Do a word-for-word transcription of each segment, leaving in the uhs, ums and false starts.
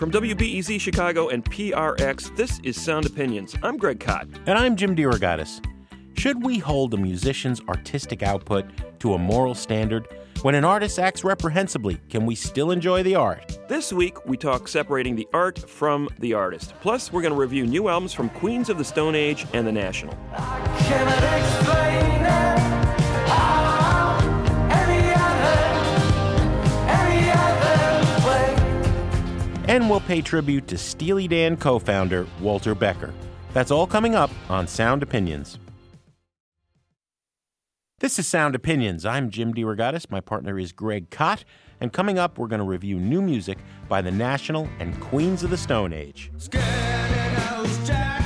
From W B E Z Chicago and P R X, this is Sound Opinions. I'm Greg Kot. And I'm Jim DeRogatis. Should we hold a musician's artistic output to a moral standard? When an artist acts reprehensibly, can we still enjoy the art? This week, we talk separating the art from the artist. Plus, we're going to review new albums from Queens of the Stone Age and The National. I cannot explain it. Oh, any other, any other way. And we'll pay tribute to Steely Dan co-founder Walter Becker. That's all coming up on Sound Opinions. This is Sound Opinions. I'm Jim DeRogatis. My partner is Greg Kot. And coming up, we're going to review new music by The National and Queens of the Stone Age. Scandalous Jack,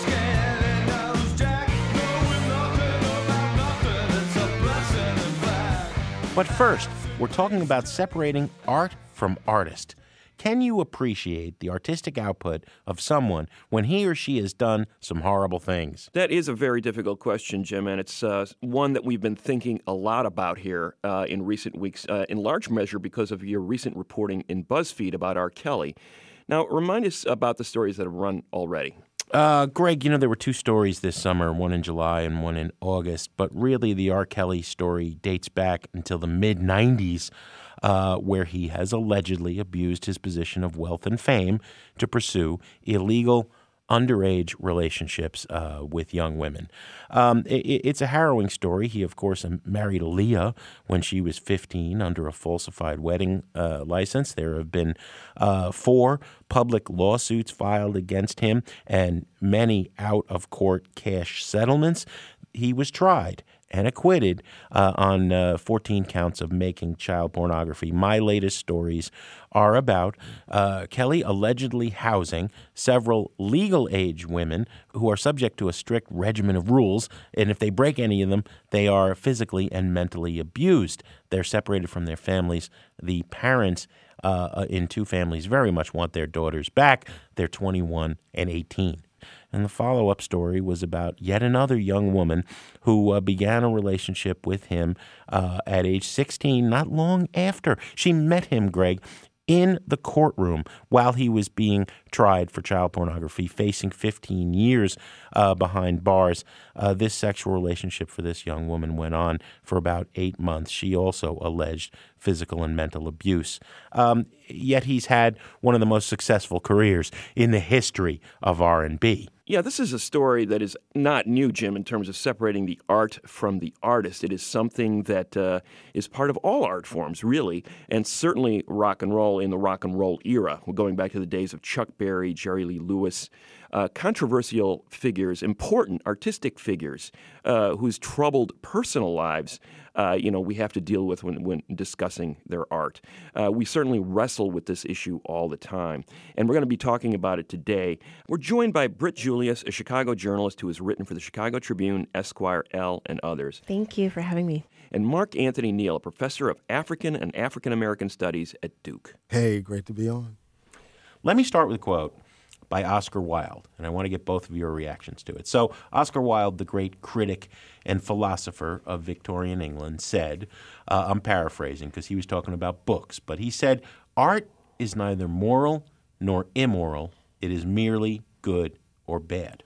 Scandalous Jack, knowing nothing about nothing, it's a blessing in fact. But first, we're talking about separating art from artist. Can you appreciate the artistic output of someone when he or she has done some horrible things? That is a very difficult question, Jim, and it's uh, one that we've been thinking a lot about here uh, in recent weeks, uh, in large measure because of your recent reporting in BuzzFeed about R. Kelly. Now, remind us about the stories that have run already. Uh, Greg, you know, there were two stories this summer, one in July and one in August, but really the R. Kelly story dates back until the mid nineties. Uh, where he has allegedly abused his position of wealth and fame to pursue illegal underage relationships uh, with young women. Um, it, it's a harrowing story. He, of course, married Aaliyah when she was fifteen under a falsified wedding uh, license. There have been uh, four public lawsuits filed against him and many out-of-court cash settlements. He was tried and acquitted uh, on uh, fourteen counts of making child pornography. My latest stories are about uh, Kelly allegedly housing several legal-age women who are subject to a strict regimen of rules, and if they break any of them, they are physically and mentally abused. They're separated from their families. The parents uh, in two families very much want their daughters back. They're twenty-one and eighteen. And the follow-up story was about yet another young woman who uh, began a relationship with him uh, at age sixteen, not long after she met him, Greg, in the courtroom while he was being tried for child pornography, facing fifteen years uh, behind bars. Uh, this sexual relationship for this young woman went on for about eight months. She also alleged physical and mental abuse. Um, yet he's had one of the most successful careers in the history of R and B. Yeah, this is a story that is not new, Jim, in terms of separating the art from the artist. It is something that uh, is part of all art forms, really, and certainly rock and roll in the rock and roll era. We're going back to the days of Chuck Berry, Jerry Lee Lewis, uh, controversial figures, important artistic figures uh, whose troubled personal lives Uh, you know, we have to deal with when, when discussing their art. Uh, we certainly wrestle with this issue all the time, and we're going to be talking about it today. We're joined by Britt Julius, a Chicago journalist who has written for the Chicago Tribune, Esquire, Elle, and others. Thank you for having me. And Mark Anthony Neal, a professor of African and African American Studies at Duke. Hey, great to be on. Let me start with a quote by Oscar Wilde, and I want to get both of your reactions to it. So Oscar Wilde, the great critic and philosopher of Victorian England, said, uh, I'm paraphrasing because he was talking about books, but he said, art is neither moral nor immoral. It is merely good or bad.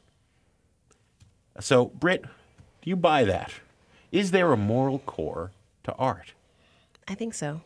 So, Britt, do you buy that? Is there a moral core to art? I think so.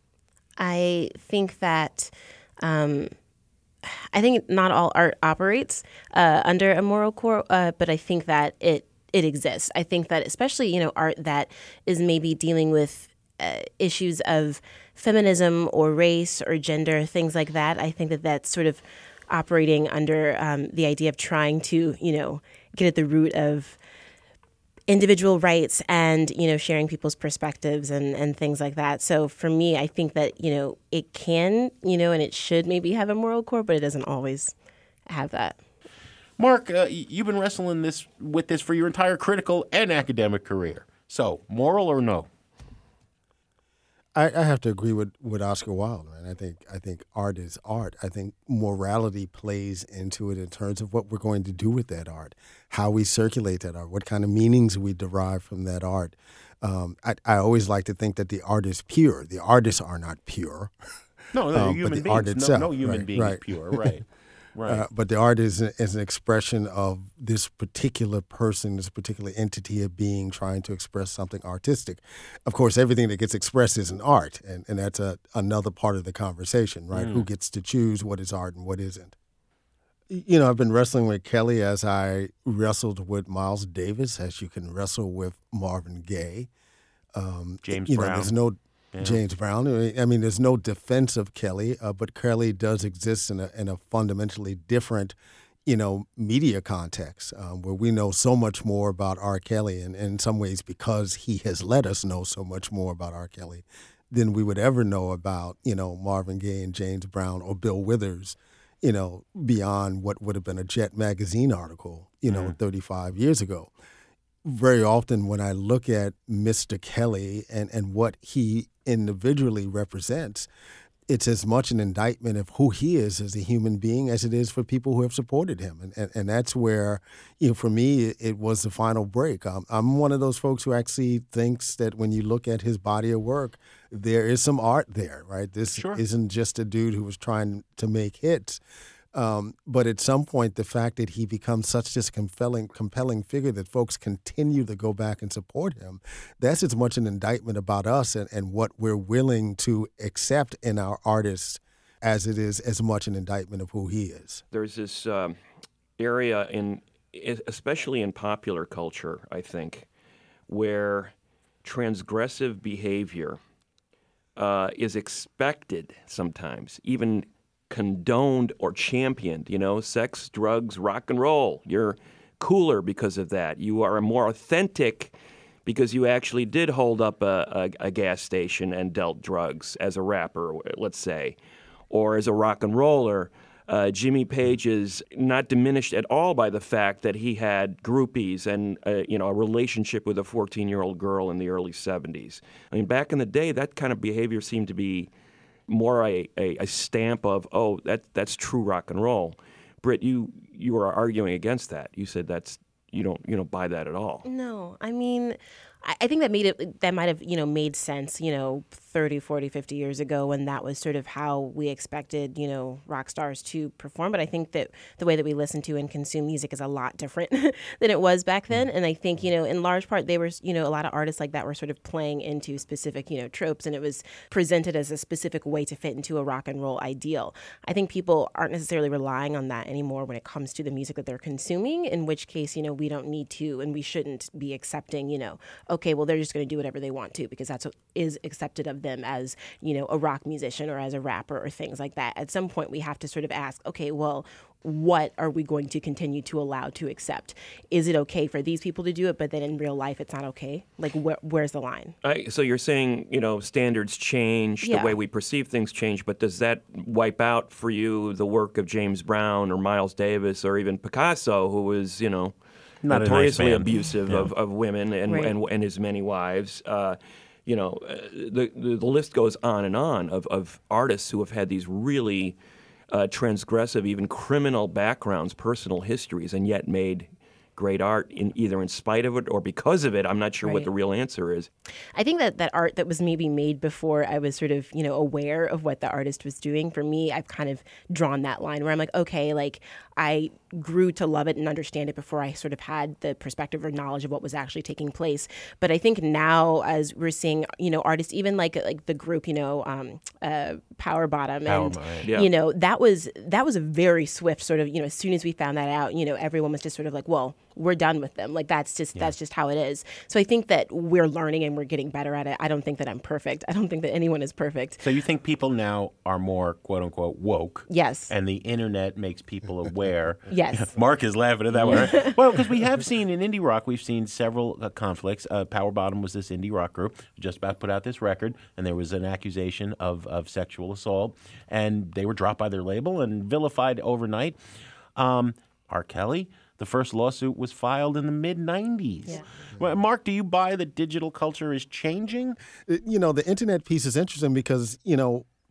I think that... Um, I think not all art operates uh, under a moral core, uh, but I think that it it exists. I think that especially, you know, art that is maybe dealing with uh, issues of feminism or race or gender, things like that. I think that that's sort of operating under um, the idea of trying to, you know, get at the root of individual rights and, you know, sharing people's perspectives and, and things like that. So for me, I think that, you know, it can, you know, and it should maybe have a moral core, but it doesn't always have that. Mark, uh, you've been wrestling this with this for your entire critical and academic career. So, moral or no? I, I have to agree with, with Oscar Wilde, man. I think I think art is art. I think morality plays into it in terms of what we're going to do with that art, how we circulate that art, what kind of meanings we derive from that art. Um, I, I always like to think that the art is pure. The artists are not pure. No, they're um, human but the beings. art No- itself, no, human right, being right. is pure. Right. Right. Uh, but the art is, is an expression of this particular person, this particular entity of being trying to express something artistic. Of course, everything that gets expressed is an art, and, and that's a, another part of the conversation, right? Who gets to choose what is art and what isn't? You know, I've been wrestling with Kelly as I wrestled with Miles Davis, as you can wrestle with Marvin Gaye. Um, James you know, Brown. there's no Yeah. James Brown. I mean, there's no defense of Kelly, uh, but Kelly does exist in a in a fundamentally different, you know, media context um, where we know so much more about R. Kelly, and, and in some ways because he has let us know so much more about R. Kelly than we would ever know about, you know, Marvin Gaye and James Brown or Bill Withers, you know, beyond what would have been a Jet magazine article, you know, Mm. thirty-five years ago. Very often when I look at Mister Kelly and, and what he individually represents, it's as much an indictment of who he is as a human being as it is for people who have supported him. And and, and that's where, you know, for me, it, it was the final break. Um, I'm one of those folks who actually thinks that when you look at his body of work, there is some art there, right? This Sure. isn't just a dude who was trying to make hits. Um, but at some point, the fact that he becomes such this compelling, compelling figure that folks continue to go back and support him, that's as much an indictment about us and, and what we're willing to accept in our artists as it is as much an indictment of who he is. There's this um, area in, especially in popular culture, I think, where transgressive behavior uh, is expected sometimes, even condoned or championed. You know, sex, drugs, rock and roll. You're cooler because of that. You are more authentic because you actually did hold up a, a, a gas station and dealt drugs as a rapper, let's say, or as a rock and roller. Uh, Jimmy Page is not diminished at all by the fact that he had groupies and uh, you know a relationship with a fourteen-year-old girl in the early seventies. I mean, back in the day, that kind of behavior seemed to be more a, a, a stamp of, oh, that that's true rock and roll. Britt, you you were arguing against that. You said that's you don't you don't buy that at all. No, I mean, I, I think that made it, that might have, you know, made sense, you know, thirty, forty, fifty years ago when that was sort of how we expected, you know, rock stars to perform. But I think that the way that we listen to and consume music is a lot different than it was back then. And I think, you know, in large part, they were, you know, a lot of artists like that were sort of playing into specific, you know, tropes, and it was presented as a specific way to fit into a rock and roll ideal. I think people aren't necessarily relying on that anymore when it comes to the music that they're consuming, in which case, you know, we don't need to and we shouldn't be accepting, you know, okay, well, they're just going to do whatever they want to because that's what is accepted of them as, you know, a rock musician or as a rapper or things like that. At some point, we have to sort of ask, okay, well, what are we going to continue to allow to accept? Is it okay for these people to do it, but then in real life, it's not okay? Like, where, where's the line? I, so you're saying, you know, standards change, Yeah. the way we perceive things change, but does that wipe out for you the work of James Brown or Miles Davis or even Picasso, who was, you know, Not a nice notoriously man. abusive Yeah. of, of women and, Right. and and his many wives? Uh, you know, uh, the, the the list goes on and on of, of artists who have had these really uh, transgressive, even criminal backgrounds, personal histories, and yet made great art in either in spite of it or because of it. I'm not sure what Right. the real answer is. I think that that art that was maybe made before I was sort of, you know, aware of what the artist was doing, for me, I've kind of drawn that line where I'm like, okay, like I grew to love it and understand it before I sort of had the perspective or knowledge of what was actually taking place. But I think now, as we're seeing, you know, artists, even like like the group, you know, um, uh, Power Bottom, Power and Bottom. Yeah. you know, that was that was a very swift sort of, you know, as soon as we found that out, you know, everyone was just sort of like, well, we're done with them. Like that's just that's just how it is. So I think that we're learning and we're getting better at it. I don't think that I'm perfect. I don't think that anyone is perfect. So you think people now are more quote unquote woke? Yes. And the internet makes people aware. Yes. Mark is laughing at that one. Right? Well, because we have seen in indie rock, we've seen several uh, conflicts. Uh, Power Bottom was this indie rock group who just about put out this record, and there was an accusation of, of sexual assault, and they were dropped by their label and vilified overnight. Um, R. Kelly, the first lawsuit was filed in the mid nineties. Yeah. Well, Mark, do you buy that digital culture is changing? You know, the internet piece is interesting because, you know,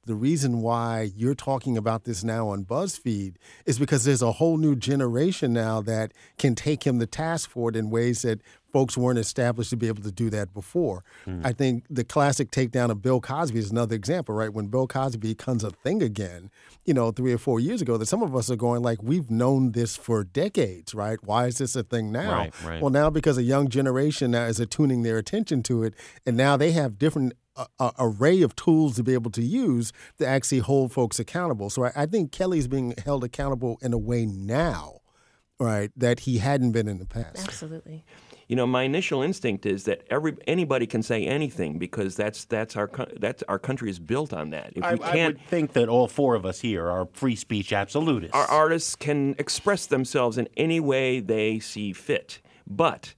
The reason why you're talking about this now on BuzzFeed is because there's a whole new generation now that can take him to task for it in ways that folks weren't established to be able to do that before. Mm. I think the classic takedown of Bill Cosby is another example, right? When Bill Cosby becomes a thing again, you know, three or four years ago, that some of us are going like, we've known this for decades, right? Why is this a thing now? Right, right. Well, now because a young generation now is attuning their attention to it, and now they have different a, a array of tools to be able to use to actually hold folks accountable. So I, I think Kelly's being held accountable in a way now, right, that he hadn't been in the past. Absolutely. You know, my initial instinct is that every anybody can say anything because that's that's our co- that's our country is built on that. If I, we can't, I would think that all four of us here are free speech absolutists. our artists can express themselves in any way they see fit. But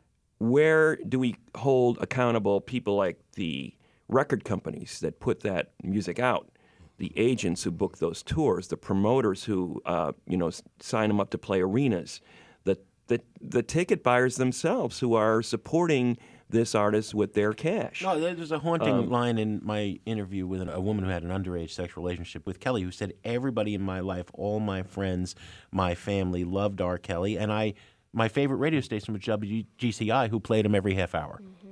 where do we hold accountable people like the record companies that put that music out, the agents who book those tours, the promoters who uh, you know s- sign them up to play arenas, the, the the ticket buyers themselves who are supporting this artist with their cash? No, there's a haunting Um, line in my interview with a woman who had an underage sexual relationship with Kelly, who said, everybody in my life, all my friends, my family loved R. Kelly, and I, my favorite radio station was W G C I, who played him every half hour. Mm-hmm.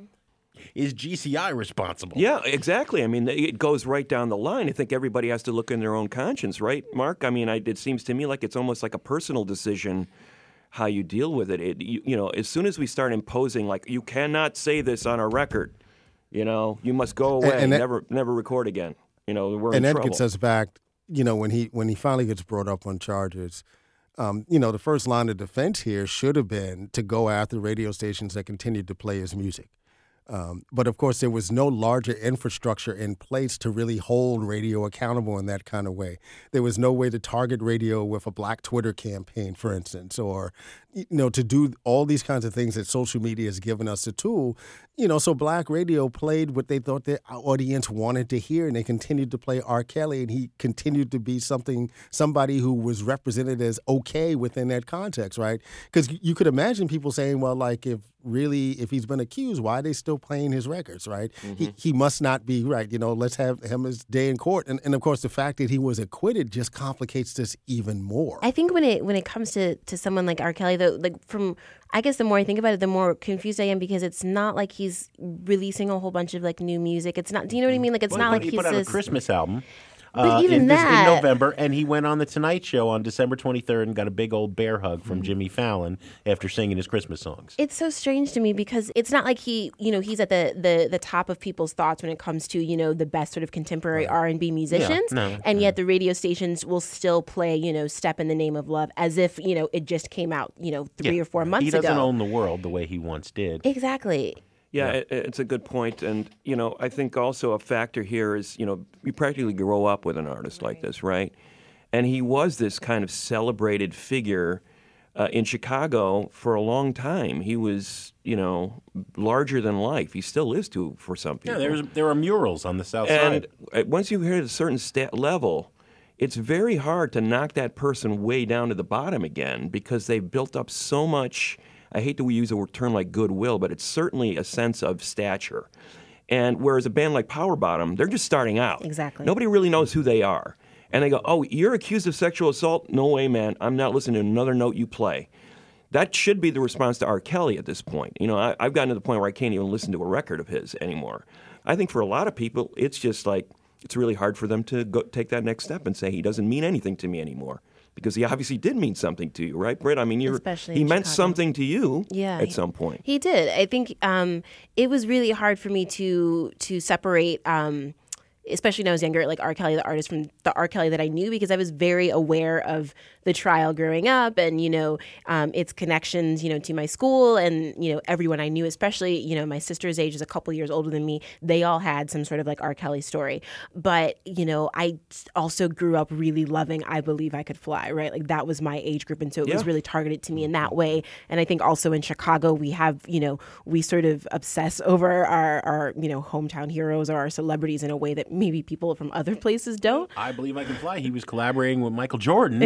Is G C I responsible? Yeah, exactly. I mean, it goes right down the line. I think everybody has to look in their own conscience, right, Mark? I mean, I, it seems to me like it's almost like a personal decision how you deal with it. It you, you know, as soon as we start imposing, like, you cannot say this on a record, you know, you must go away, And- and that- never never record again. You know, we're and in that trouble. gets us back, you know, when he when he finally gets brought up on charges, um, you know, the first line of defense here should have been to go after radio stations that continued to play his music. Um, but of course, there was no larger infrastructure in place to really hold radio accountable in that kind of way. There was no way to target radio with a Black Twitter campaign, for instance, or, you know, to do all these kinds of things that social media has given us a tool. You know, so Black radio played what they thought their audience wanted to hear, and they continued to play R. Kelly, and he continued to be something, somebody who was represented as okay within that context, right? Because you could imagine people saying, well, like, if really, if he's been accused, why are they still playing his records, right? Mm-hmm. He he must not be right. You know, let's have him his day in court. And, and of course, the fact that he was acquitted just complicates this even more. I think when it when it comes to, to someone like R. Kelly, though, like from I guess the more I think about it, the more confused I am because it's not like he's releasing a whole bunch of like new music. It's not. Do you know what I mean? Like it's Well, not he like put, he he's put out this, a Christmas album. But uh, even in, this- that- in November, and he went on the Tonight Show on December twenty-third and got a big old bear hug from Jimmy Fallon after singing his Christmas songs. It's so strange to me because it's not like he, you know, he's at the, the, the top of people's thoughts when it comes to, you know, the best sort of contemporary R and B musicians. no, and yet the radio stations will still play, you know, Step in the Name of Love as if, you know, it just came out, you know, three Yeah. or four months He doesn't ago. own the world the way he once did. Exactly. Yeah, it, it's a good point. And, you know, I think also a factor here is, you know, you practically grow up with an artist like this, right? And he was this kind of celebrated figure uh, in Chicago for a long time. He was, you know, larger than life. He still is to for some people. Yeah, there's there are murals on the south And side. uh, once you hit a certain stat level, it's very hard to knock that person way down to the bottom again because they've built up so much. I hate to use a word- term like goodwill, but it's certainly a sense of stature. And whereas a band like Power Bottom, they're just starting out. Exactly. Nobody really knows who they are. And they go, oh, you're accused of sexual assault? No way, man. I'm not listening to another note you play. That should be the response to R. Kelly at this point. You know, I, I've gotten to the point where I can't even listen to a record of his anymore. I think for a lot of people, it's just like, it's really hard for them to go take that next step and say he doesn't mean anything to me anymore. Because he obviously did mean something to you, right, Britt? I mean, you're, Especially he in meant Chicago. something to you Yeah, at he- some point. He did. I think um, it was really hard for me to to separate, um, especially when I was younger, like R. Kelly, the artist, from the R. Kelly that I knew, because I was very aware of the trial growing up and, you know, um, its connections, you know, to my school and, you know, everyone I knew, especially, you know, my sister's age is a couple years older than me. They all had some sort of like R. Kelly story. But, you know, I also grew up really loving I Believe I Could Fly, right? Like that was my age group. And so it was Yeah. really targeted to me in that way. And I think also in Chicago, we have, you know, we sort of obsess over our, our, you know, hometown heroes or our celebrities in a way that maybe people from other places don't. I Believe I Can Fly. He was collaborating with Michael Jordan. Exactly.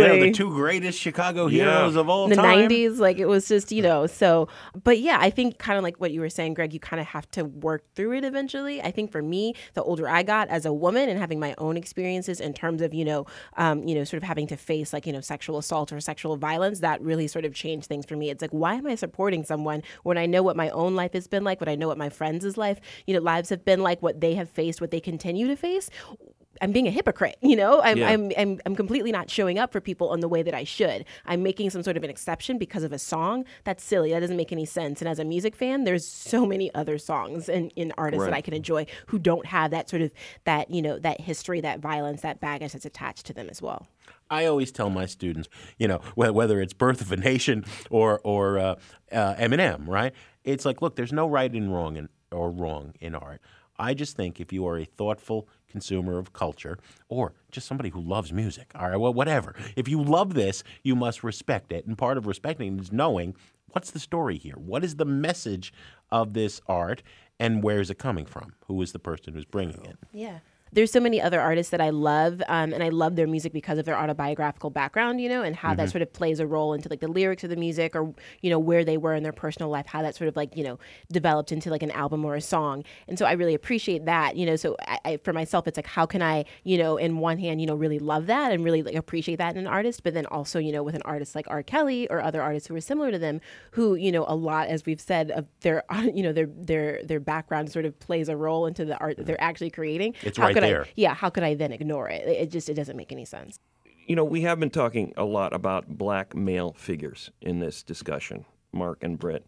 exactly. You know, the two greatest Chicago Yeah. heroes of all In the time. nineties, like it was just, you know, so, but yeah, I think kind of like what you were saying, Greg, you kind of have to work through it eventually. I think for me, the older I got as a woman and having my own experiences in terms of, you know, um, you know, sort of having to face like, you know, sexual assault or sexual violence, that really sort of changed things for me. It's like, why am I supporting someone when I know what my own life has been like, what I know what my friends' life, you know, lives have been like, what they have faced, what they continue to face? I'm being a hypocrite, you know. I'm, Yeah. I'm I'm I'm completely not showing up for people in the way that I should. I'm making some sort of an exception because of a song. That's silly. That doesn't make any sense. And as a music fan, there's so many other songs and in artists Right. that I can enjoy who don't have that sort of that you know that history, that violence, that baggage that's attached to them as well. I always tell my students, you know, wh- whether it's Birth of a Nation or or uh, uh, Eminem, right? It's like, look, there's no right and wrong in, or wrong in art. I just think if you are a thoughtful consumer of culture or just somebody who loves music, all right, well, whatever. If you love this, you must respect it. And part of respecting it is knowing what's the story here? What is the message of this art and where is it coming from? Who is the person who's bringing it? Yeah. There's so many other artists that I love, um, and I love their music because of their autobiographical background, you know, and how that sort of plays a role into like the lyrics of the music, or you know where they were in their personal life, how that sort of like you know developed into like an album or a song. And so I really appreciate that, you know. So I, I, for myself, it's like how can I, you know, in one hand, you know, really love that and really like, appreciate that in an artist, but then also, you know, with an artist like R. Kelly or other artists who are similar to them, who you know a lot, as we've said, of their you know their their their background sort of plays a role into the art that they're actually creating. It's How right could there. I, yeah, how could I then ignore it? It just it doesn't make any sense. You know, we have been talking a lot about black male figures in this discussion, Mark and Britt.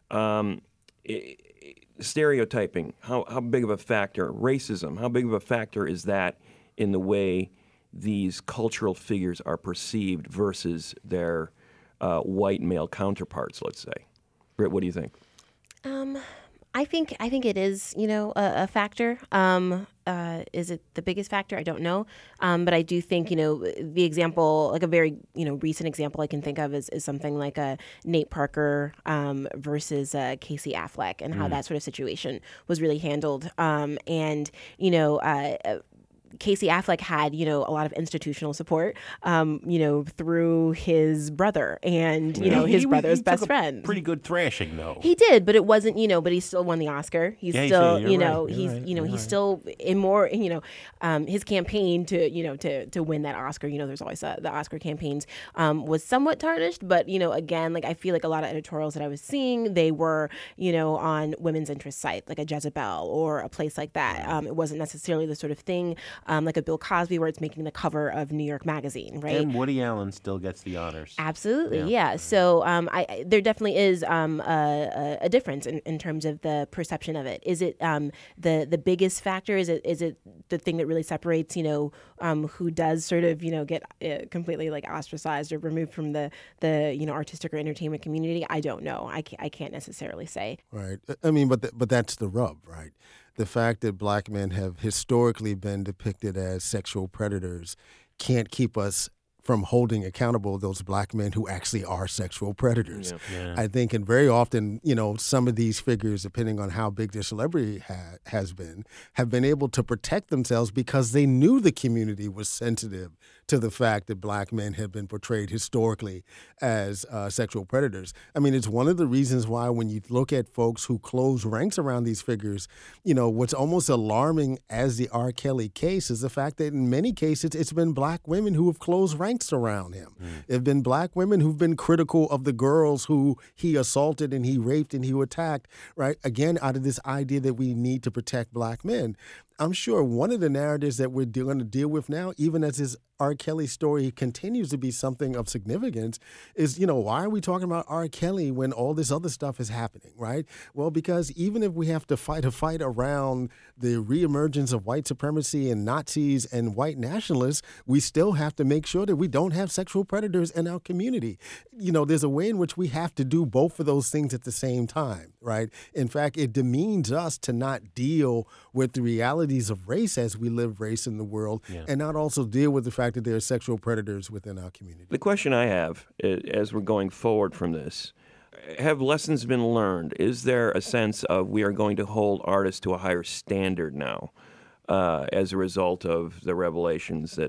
Um, i- i- stereotyping, how, how big of a factor? Racism, how big of a factor is that in the way these cultural figures are perceived versus their uh, white male counterparts, let's say? Britt, what do you think? Um, I think I think it is, you know, a, a factor. Um, uh, is it the biggest factor? I don't know. Um, but I do think, you know, the example, like a very, you know, recent example I can think of is, is something like a Nate Parker um, versus uh, Casey Affleck, and how that sort of situation was really handled. Um, and, you know, uh, Casey Affleck had, you know, a lot of institutional support, um, you know, through his brother and, you know, his He- brother's he took best a friend. Pretty good thrashing, though. He did, but it wasn't, you know, but he still won the Oscar. He's Yeah, you still, see, you're you know, right, you're he's, right, you know, you're he's right. still in more, you know, um, his campaign to, you know, to to win that Oscar. You know, there's always uh, the Oscar campaigns um, was somewhat tarnished, but you know, again, like I feel like a lot of editorials that I was seeing, they were, you know, on women's interest site, like a Jezebel or a place like that. Um, it wasn't necessarily the sort of thing um, like a Bill Cosby where it's making the cover of New York Magazine, right? And Woody Allen still gets the honors. Absolutely, Yeah. yeah. So um, I, I there definitely is um, a, a a difference in, in terms of the perception of it. Is it um, the the biggest factor? Is it is it the thing that really separates, you know, um, who does sort of, you know, get uh, completely like ostracized or removed from the the you know artistic or entertainment community? I don't know. I can't, I can't necessarily say. Right. I mean, but th- but that's the rub, right? The fact that black men have historically been depicted as sexual predators can't keep us from holding accountable those black men who actually are sexual predators. Yeah. I think, and very often, you know, some of these figures, depending on how big their celebrity ha- has been, have been able to protect themselves because they knew the community was sensitive to the fact that black men have been portrayed historically as uh, sexual predators. I mean, it's one of the reasons why when you look at folks who close ranks around these figures, you know, what's almost alarming as the R. Kelly case is the fact that in many cases it's been black women who have closed ranks around him. Mm. There have been black women who've been critical of the girls who he assaulted and he raped and he attacked, right? Again, out of this idea that we need to protect black men. I'm sure one of the narratives that we're going to deal with now, even as his R. Kelly story continues to be something of significance, is, you know, why are we talking about R. Kelly when all this other stuff is happening, right? Well, because even if we have to fight a fight around the reemergence of white supremacy and Nazis and white nationalists, we still have to make sure that we don't have sexual predators in our community. You know, there's a way in which we have to do both of those things at the same time, right? In fact, it demeans us to not deal with the realities of race as we live race in the world, yeah. and not also deal with the fact that there are sexual predators within our community. The question I have, as we're going forward from this, have lessons been learned? Is there a sense of we are going to hold artists to a higher standard now uh, as a result of the revelations that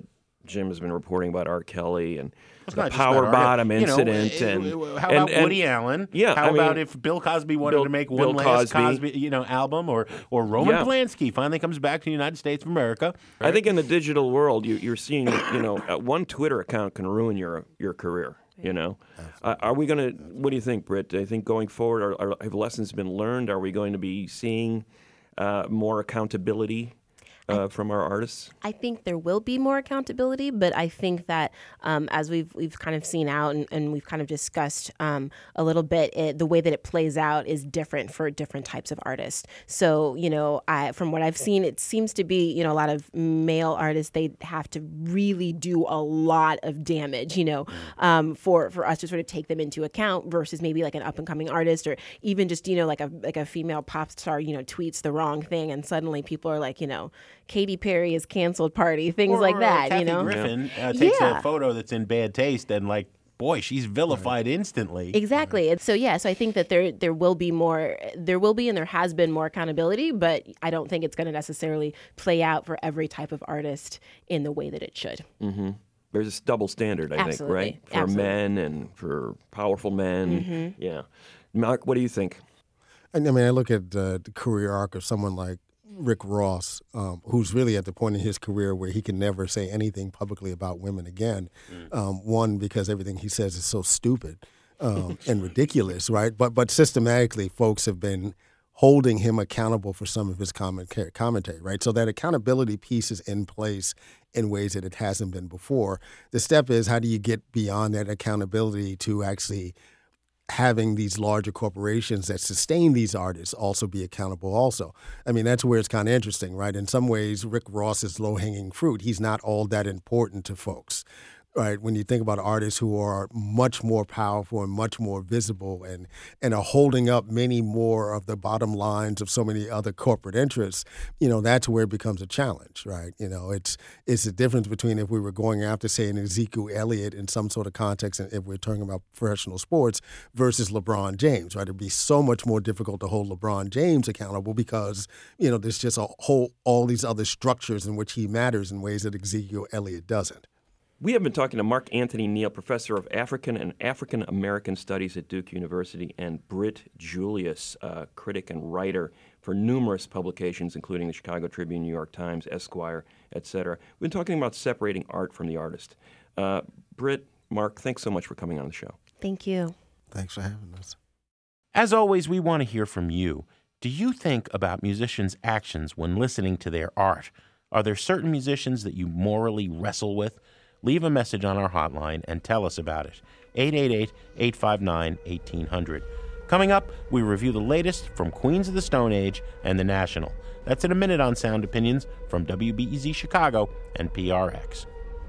Jim has been reporting about R. Kelly and It's the not just power about R. bottom You know, incident. uh, and uh, how and- about and- Woody Allen? Yeah, How I mean, about if Bill Cosby wanted Bill- to make one Bill last Cosby. Cosby, you know, album, or or Roman Yeah. Polanski finally comes back to the United States of America? I think in the digital world, you, you're seeing, you know, uh, one Twitter account can ruin your your career. You know, uh, are we going to? What do you think, Britt? Do you think going forward, are, are, have lessons been learned? Are we going to be seeing uh, more accountability uh, from our artists? I think there will be more accountability, but I think that um, as we've we've kind of seen out and, and we've kind of discussed um, a little bit, it, the way that it plays out is different for different types of artists. So, you know, I, from what I've seen, it seems to be, you know, a lot of male artists, they have to really do a lot of damage, you know, um, for, for us to sort of take them into account versus maybe like an up and coming artist, or even just, you know, like a like a female pop star, you know, tweets the wrong thing and suddenly people are like, you know, Katy Perry is canceled party, things Or- like or, uh, that, Kathy you know? Griffin uh, takes Yeah. a photo that's in bad taste and like, boy, she's vilified instantly. Exactly. And so yeah, so I think that there there will be more there will be and there has been more accountability, but I don't think it's going to necessarily play out for every type of artist in the way that it should. Mm-hmm. There's this double standard, I Absolutely. think, right? For Absolutely. men and for powerful men. Mm-hmm. Yeah. Mark, what do you think? And I mean, I look at uh, the career arc of someone like Rick Ross, um, who's really at the point in his career where he can never say anything publicly about women again. Um, one, because everything he says is so stupid um, and ridiculous, right? But but systematically, folks have been holding him accountable for some of his comment, commentary, right? So that accountability piece is in place in ways that it hasn't been before. The step is, how do you get beyond that accountability to actually having these larger corporations that sustain these artists also be accountable also? I mean, that's where it's kind of interesting, right? In some ways, Rick Ross is low-hanging fruit. He's not all that important to folks, right? When you think about artists who are much more powerful and much more visible and, and are holding up many more of the bottom lines of so many other corporate interests, you know, that's where it becomes a challenge, right? You know, it's it's the difference between if we were going after, say, an Ezekiel Elliott in some sort of context, and if we're talking about professional sports, versus LeBron James, right? It'd be so much more difficult to hold LeBron James accountable because, you know, there's just a whole, all these other structures in which he matters in ways that Ezekiel Elliott doesn't. We have been talking to Mark Anthony Neal, professor of African and African American Studies at Duke University, and Britt Julius, uh, critic and writer for numerous publications, including the Chicago Tribune, New York Times, Esquire, et cetera. We've been talking about separating art from the artist. Uh, Britt, Mark, thanks so much for coming on the show. Thank you. Thanks for having us. As always, we want to hear from you. Do you think about musicians' actions when listening to their art? Are there certain musicians that you morally wrestle with? Leave a message on our hotline and tell us about it. eight eight eight, eight five nine, one eight hundred. Coming up, we review the latest from Queens of the Stone Age and The National. That's in a minute on Sound Opinions from W B E Z Chicago and P R X.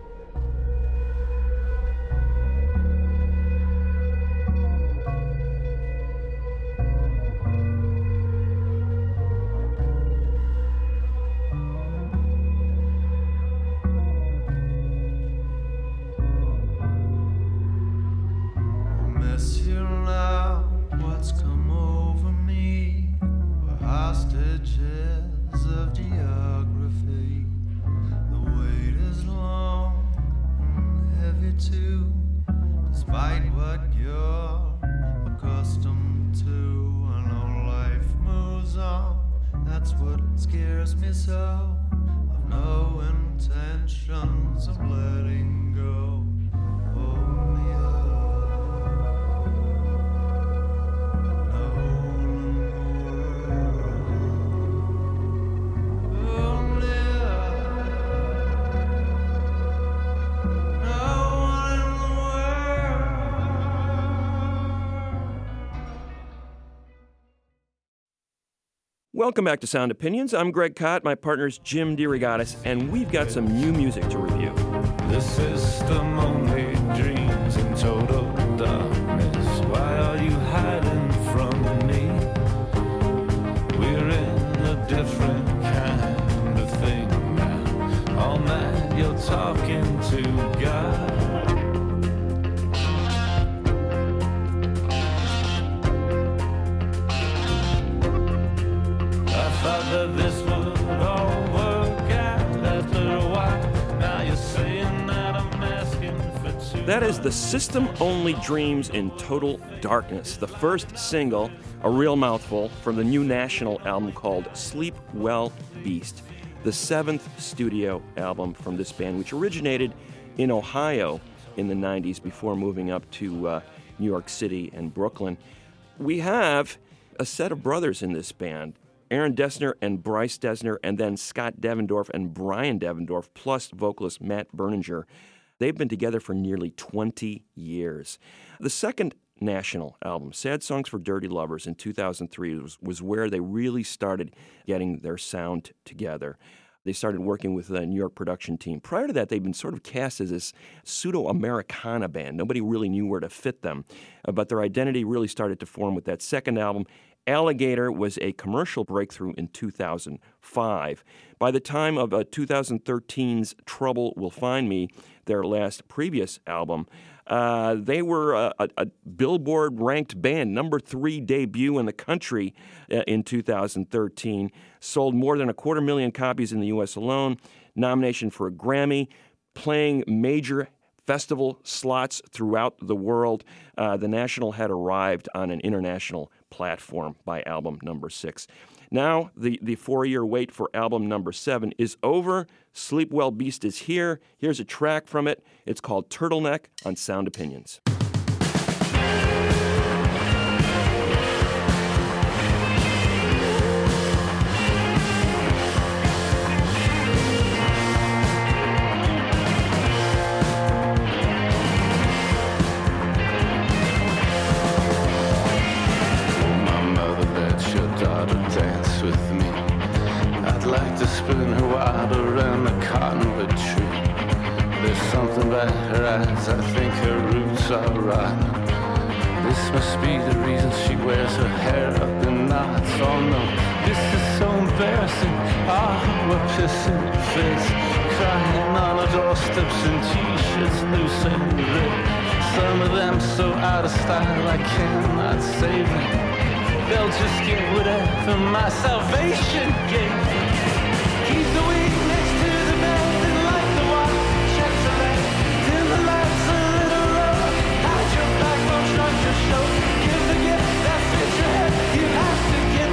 Miss you now, what's come over me? We're hostages of geography. The wait is long and heavy too, despite what you're accustomed to. I know life moves on, that's what scares me so. I've no intentions of letting go. Hold me up. Welcome back to Sound Opinions. I'm Greg Kot. My partner's Jim DeRogatis, and we've got some new music to review. The system only dreams in total darkness. Why are you hiding from me? We're in a different kind of thing now. All night you're talking to God. I thought that this would all work out after a while. Now you're saying That is the System Only Dreams in Total Darkness, the first single, a real mouthful, from the new National album called Sleep Well Beast, the seventh studio album from this band, which originated in Ohio in the nineties before moving up to uh, New York City and Brooklyn. We have a set of brothers in this band, Aaron Dessner and Bryce Dessner, and then Scott Devendorf and Brian Devendorf, plus vocalist Matt Berninger. They've been together for nearly twenty years. The second National album, Sad Songs for Dirty Lovers, in two thousand three, was, was where they really started getting their sound together. They started working with a New York production team. Prior to that, they'd been sort of cast as this pseudo-Americana band. Nobody really knew where to fit them. Uh, but their identity really started to form with that second album. Alligator was a commercial breakthrough in two thousand five. By the time of uh, twenty thirteen's Trouble Will Find Me, their last previous album, uh, they were a, a, a Billboard-ranked band, number three debut in the country uh, in two thousand thirteen, sold more than a quarter million copies in the U S alone, nomination for a Grammy, playing major festival slots throughout the world. Uh, the National had arrived on an international platform by album number six. Now, the, the four-year wait for album number seven is over. Sleep Well Beast is here. Here's a track from it. It's called Turtleneck on Sound Opinions. Spin her wild around the cottonwood tree. There's something about her eyes, I think her roots are rotten. This must be the reason she wears her hair up in knots. Oh no, this is so embarrassing. Ah, we're pissing fits, crying on our doorsteps in t-shirts, loose and ripped. Some of them so out of style I cannot save them. They'll just get whatever my salvation gave them. Keep the weed next to the bed and light the watch. Check the light, dim the lights a little lower. Hide your backbone, start your show. Give the gift that fits your head. You have to get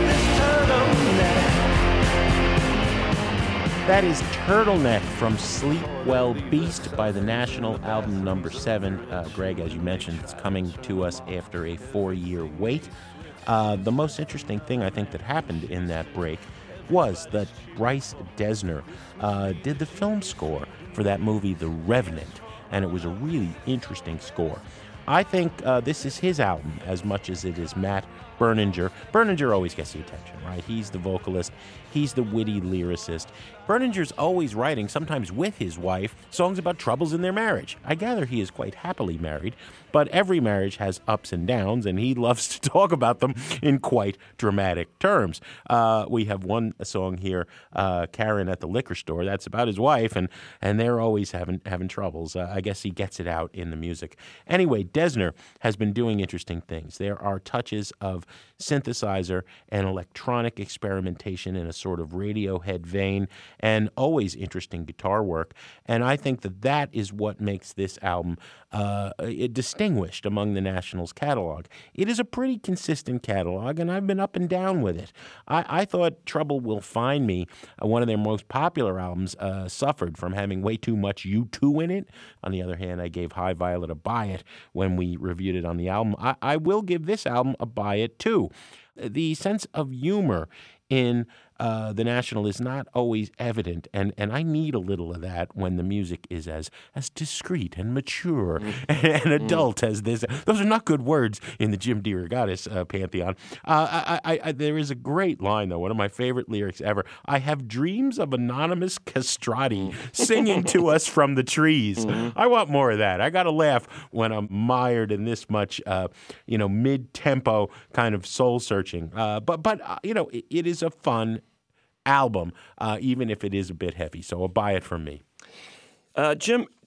this turtleneck. That is Turtleneck from Sleep Well Beast by the National album number seven. Uh, Greg, as you mentioned, it's coming to us after a four-year wait. Uh, the most interesting thing I think that happened in that break was that Bryce Dessner uh, did the film score for that movie, The Revenant, and it was a really interesting score. I think uh, this is his album as much as it is Matt Berninger. Berninger always gets the attention, right? He's the vocalist. He's the witty lyricist. Berninger's always writing, sometimes with his wife, songs about troubles in their marriage. I gather he is quite happily married, but every marriage has ups and downs, and he loves to talk about them in quite dramatic terms. Uh, we have one song here, uh, Karen at the Liquor Store. That's about his wife, and and they're always having having troubles. Uh, I guess he gets it out in the music. Anyway, Dessner has been doing interesting things. There are touches of synthesizer and electronic experimentation in a sort of Radiohead vein, and always interesting guitar work. And I think that that is what makes this album uh, distinguished among the National's catalog. It is a pretty consistent catalog, and I've been up and down with it. I, I thought Trouble Will Find Me, uh, one of their most popular albums, uh, suffered from having way too much U two in it. On the other hand, I gave High Violet a buy it when we reviewed it on the album. I, I will give this album a buy it too. The sense of humor in uh, the National is not always evident, and, and I need a little of that when the music is as as discreet and mature mm. and, and adult mm. as this. Those are not good words in the Jim DeRogatis uh, pantheon. Uh, I, I, I, there is a great line, though, one of my favorite lyrics ever. I have dreams of anonymous castrati singing to us from the trees. Mm. I want more of that. I got to laugh when I'm mired in this much, uh, you know, mid-tempo kind of soul-searching. Uh, but, but uh, you know, it, it is a fun album, uh, even if it is a bit heavy. So a buy it from me. Uh, Jim,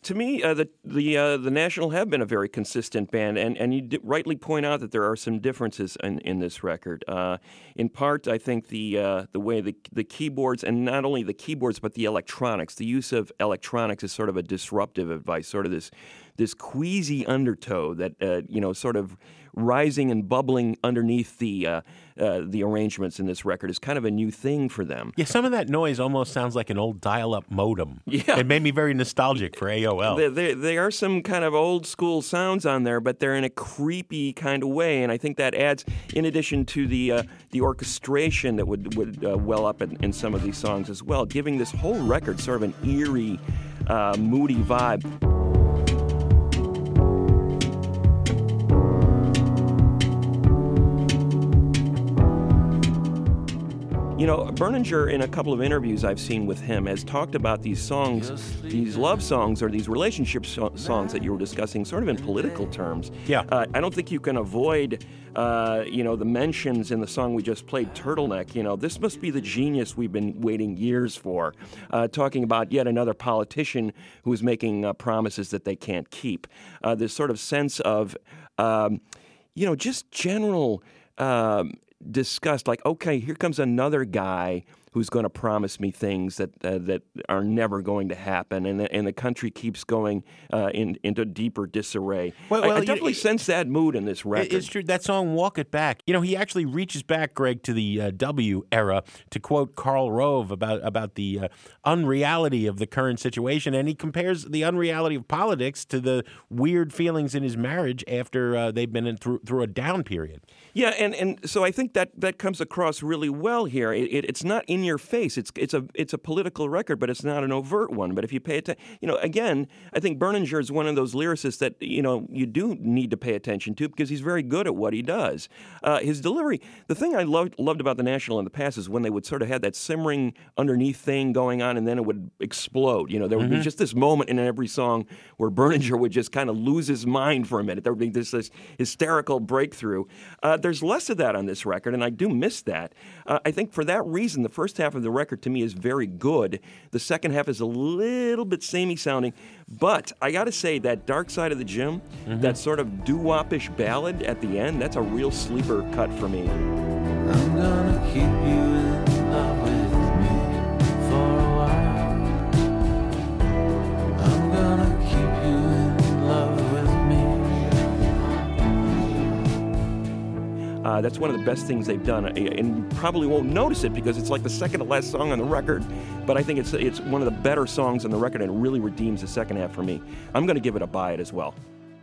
to me, uh, the the uh, the National have been a very consistent band, and, and you d- rightly point out that there are some differences in, in this record. Uh, in part, I think the uh, the way the the keyboards, and not only the keyboards but the electronics, the use of electronics is sort of a disruptive advice, sort of this this queasy undertow that uh, you know, sort of rising and bubbling underneath the uh, uh, the arrangements in this record is kind of a new thing for them. Yeah, some of that noise almost sounds like an old dial-up modem. Yeah. It made me very nostalgic for A O L. There, there, there are some kind of old school sounds on there, but they're in a creepy kind of way, and I think that adds, in addition to the uh, the orchestration that would would uh, well up in, in some of these songs as well, giving this whole record sort of an eerie, uh, moody vibe. You know, Berninger, in a couple of interviews I've seen with him, has talked about these songs, these love songs or these relationship so- songs that you were discussing sort of in political terms. Yeah. Uh, I don't think you can avoid, uh, you know, the mentions in the song we just played, Turtleneck. You know, this must be the genius we've been waiting years for, uh, talking about yet another politician who is making uh, promises that they can't keep. Uh, this sort of sense of, um, you know, just general... Um, discussed, like, okay, here comes another guy who's going to promise me things that uh, that are never going to happen, and the, and the country keeps going uh, in, into deeper disarray. Well, I, well, I you- definitely sense that mood in this record. It's true. That song, Walk It Back, you know, he actually reaches back, Greg, to the uh, W era to quote Karl Rove about, about the uh, unreality of the current situation, and he compares the unreality of politics to the weird feelings in his marriage after uh, they've been in through, through a down period. Yeah, and, and so I think that, that comes across really well here. It, it, it's not in your face. It's it's a it's a political record, but it's not an overt one. But if you pay attention, you know, again, I think Berninger is one of those lyricists that, you know, you do need to pay attention to because he's very good at what he does. Uh, his delivery, the thing I loved loved about the National in the past is when they would sort of have that simmering underneath thing going on, and then it would explode. You know, there would Mm-hmm. be just this moment in every song where Berninger would just kind of lose his mind for a minute. There would be this, this hysterical breakthrough. Uh, there's less of that on this record, and I do miss that. Uh, I think for that reason, the first half of the record to me is very good. The second half is a little bit samey sounding, but I got to say that Dark Side of the Gym, Mm-hmm. that sort of doo-wop-ish ballad at the end, that's a real sleeper cut for me. I'm gonna keep you in love with me for a while. I'm gonna keep you in love with me. Uh, that's one of the best things they've done, and you probably won't notice it because it's like the second to last song on the record, but I think it's it's one of the better songs on the record, and it really redeems the second half for me. I'm going to give it a buy it as well.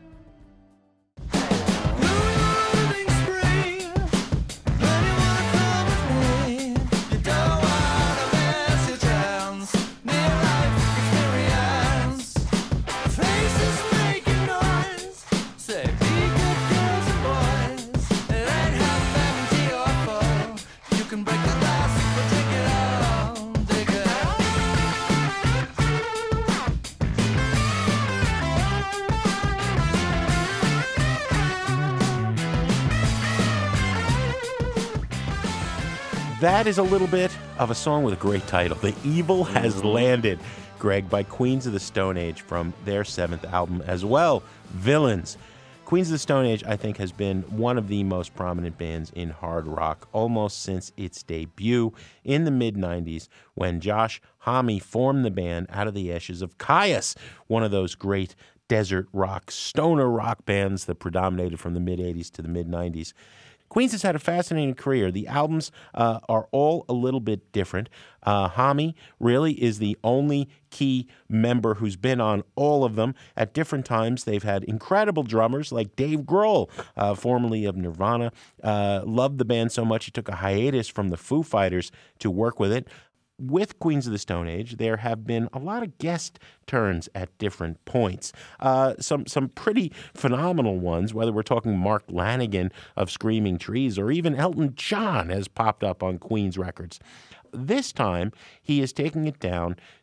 That is a little bit of a song with a great title. The Evil Has Landed, Greg, by Queens of the Stone Age from their seventh album as well, Villains. Queens of the Stone Age, I think, has been one of the most prominent bands in hard rock almost since its debut in the mid nineties when Josh Homme formed the band out of the ashes of Kyuss, one of those great desert rock, stoner rock bands that predominated from the mid eighties to the mid nineties. Queens has had a fascinating career. The albums uh, are all a little bit different. Uh, Homme really is the only key member who's been on all of them. At different times, they've had incredible drummers like Dave Grohl, uh, formerly of Nirvana. Uh, loved the band so much he took a hiatus from the Foo Fighters to work with it. With Queens of the Stone Age, there have been a lot of guest turns at different points. Uh, some some pretty phenomenal ones, whether we're talking Mark Lanegan of Screaming Trees or even Elton John has popped up on Queens records. This time, he is taking it down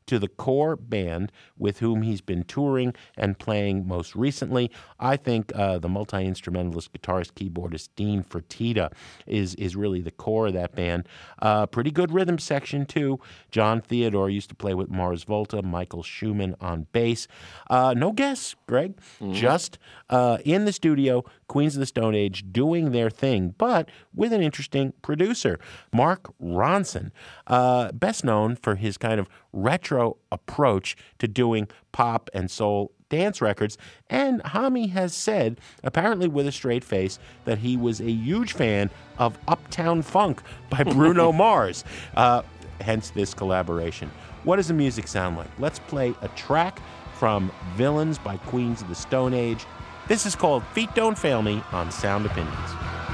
to the core band with whom he's been touring and playing most recently. I think uh, the multi-instrumentalist, guitarist, keyboardist Dean Fertitta is is really the core of that band. Uh, pretty good rhythm section, too. John Theodore used to play with Mars Volta, Michael Schumann on bass. Uh, no guess, Greg. Mm-hmm. Just uh, in the studio, Queens of the Stone Age doing their thing, but with an interesting producer, Mark Ronson, uh, best known for his kind of retro approach to doing pop and soul dance records. And Hami has said, apparently with a straight face, that he was a huge fan of Uptown Funk by Bruno Mars, uh, hence this collaboration. What does the music sound like? Let's play a track from Villains by Queens of the Stone Age. This is called Feet Don't Fail Me on Sound Opinions.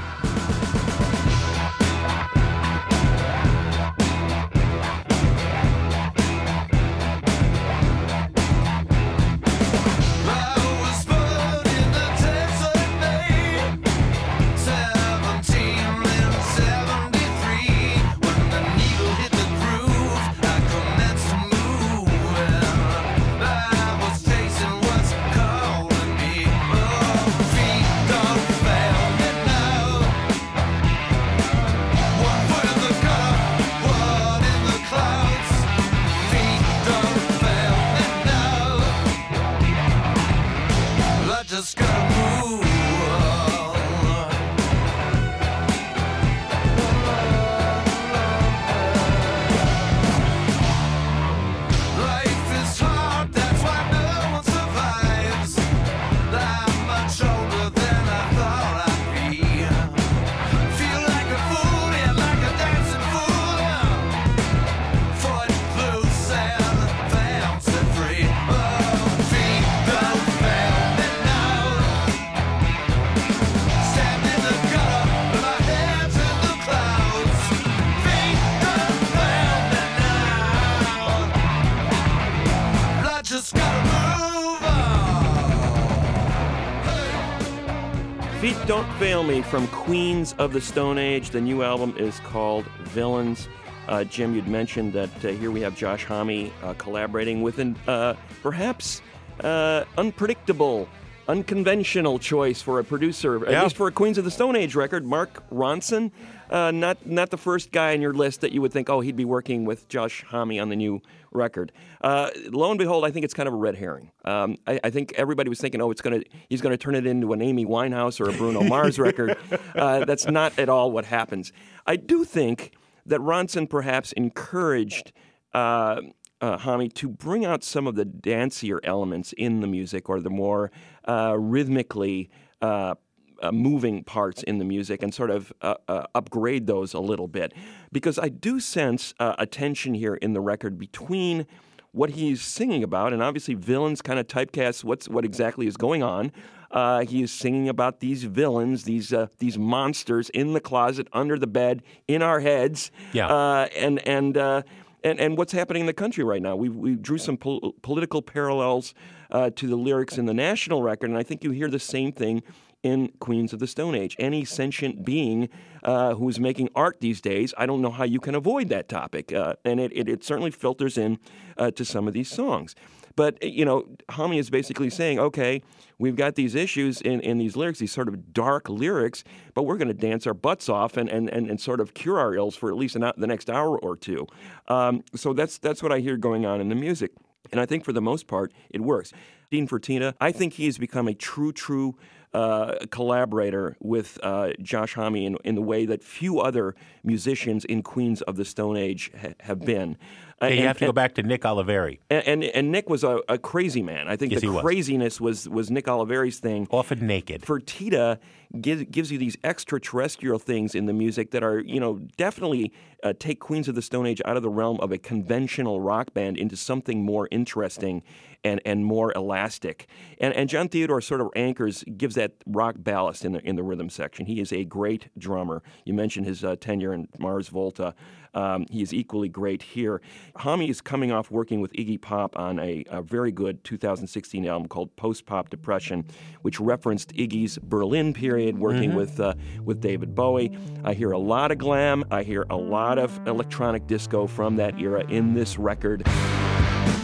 Feet Don't Fail Me from Queens of the Stone Age. The new album is called Villains. Uh, Jim, you'd mentioned that uh, here we have Josh Homme uh, collaborating with an uh, perhaps uh, unpredictable, unconventional choice for a producer, at yeah. least for a Queens of the Stone Age record, Mark Ronson. Uh, not not the first guy on your list that you would think, oh, he'd be working with Josh Homme on the new record. Uh, lo and behold, I think it's kind of a red herring. Um, I, I think everybody was thinking, oh, it's gonna he's going to turn it into an Amy Winehouse or a Bruno Mars record. Uh, that's not at all what happens. I do think that Ronson perhaps encouraged uh, uh, Homme to bring out some of the dancier elements in the music, or the more uh, rhythmically uh, Uh, moving parts in the music, and sort of uh, uh, upgrade those a little bit. Because I do sense uh, a tension here in the record between what he's singing about, and obviously Villains kind of typecasts what's what exactly is going on. Uh, he is singing about these villains, these uh, these monsters in the closet, under the bed, in our heads, yeah. uh, and and. Uh, And, and what's happening in the country right now. We we drew some pol- political parallels uh, to the lyrics in the national record, and I think you hear the same thing in Queens of the Stone Age. Any sentient being uh, who is making art these days, I don't know how you can avoid that topic, uh, and it, it, it certainly filters in uh, to some of these songs. But, you know, Homme is basically saying, okay, we've got these issues in, in these lyrics, these sort of dark lyrics, but we're going to dance our butts off and, and, and, and sort of cure our ills for at least an, the next hour or two. Um, so that's that's what I hear going on in the music. And I think for the most part, it works. Dean Fertitta, I think he has become a true, true uh, collaborator with uh, Josh Homme in, in the way that few other musicians in Queens of the Stone Age ha- have been. Uh, you and, have to and, go back to Nick Oliveri. And, and, and Nick was a, a crazy man. I think yes, the was. craziness was, was Nick Oliveri's thing. Often naked. Fertitta gives, gives you these extraterrestrial things in the music that are, you know, definitely uh, take Queens of the Stone Age out of the realm of a conventional rock band into something more interesting and, and more elastic. And, and John Theodore sort of anchors, gives that rock ballast in the in the rhythm section. He is a great drummer. You mentioned his uh, tenure in Mars Volta. Um, he is equally great here. Homme is coming off working with Iggy Pop on a, a very good two thousand sixteen album called Post-Pop Depression, which referenced Iggy's Berlin period, working mm-hmm. with uh, with David Bowie. I hear a lot of glam. I hear a lot of electronic disco from that era in this record.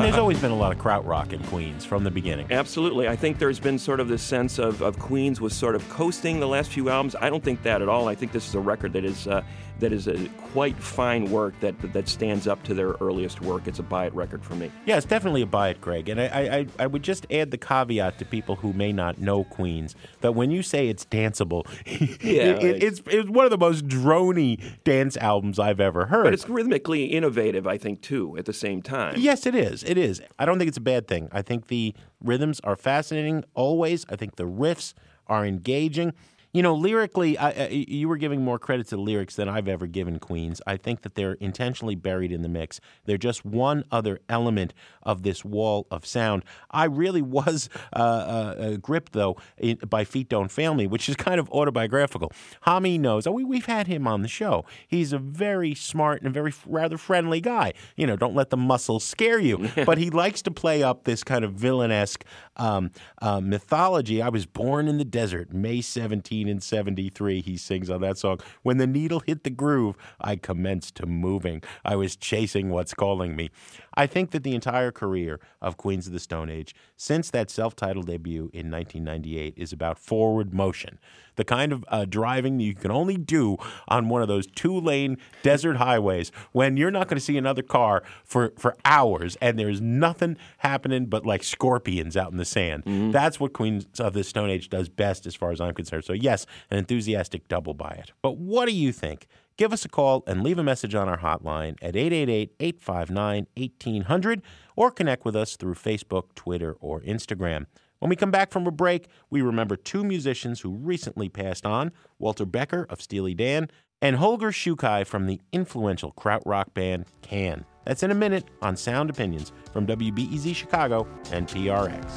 mean, there's always been a lot of krautrock in Queens from the beginning. Absolutely. I think there's been sort of this sense of, of Queens was sort of coasting the last few albums. I don't think that at all. I think this is a record that is uh, that is a quite fine work that that stands up to their earliest work. It's a buy-it record for me. Yeah, it's definitely a buy-it, Greg. And I, I, I would just add the caveat to people who may not know Queens that when you say it's danceable, yeah, it, it, it's, it's one of the most droney dance albums I've ever heard. But it's rhythmically innovative, I think, too, at the same time. Yes, it is. It is. I don't think it's a bad thing. I think the rhythms are fascinating always. I think the riffs are engaging. You know, lyrically, I, I, you were giving more credit to the lyrics than I've ever given Queens. I think that they're intentionally buried in the mix. They're just one other element of this wall of sound. I really was uh, uh, gripped, though, in, by Feet Don't Fail Me, which is kind of autobiographical. Hami knows. Oh, we, we've had him on the show. He's a very smart and very rather friendly guy. You know, don't let the muscles scare you. But he likes to play up this kind of villainesque um, uh, mythology. I was born in the desert, May seventeenth. In seventy-three, he sings on that song. When the needle hit the groove, I commenced to moving. I was chasing what's calling me. I think that the entire career of Queens of the Stone Age, since that self-titled debut in nineteen ninety-eight, is about forward motion. The kind of uh, driving you can only do on one of those two-lane desert highways when you're not going to see another car for, for hours and there's nothing happening but like scorpions out in the sand. Mm-hmm. That's what Queens of the Stone Age does best as far as I'm concerned. So yes, an enthusiastic double buy it. But what do you think? Give us a call and leave a message on our hotline at eight eight eight, eight five nine, one eight zero zero or connect with us through Facebook, Twitter, or Instagram. When we come back from a break, we remember two musicians who recently passed on, Walter Becker of Steely Dan and Holger Shukai from the influential krautrock band Can. That's in a minute on Sound Opinions from W B E Z Chicago and P R X.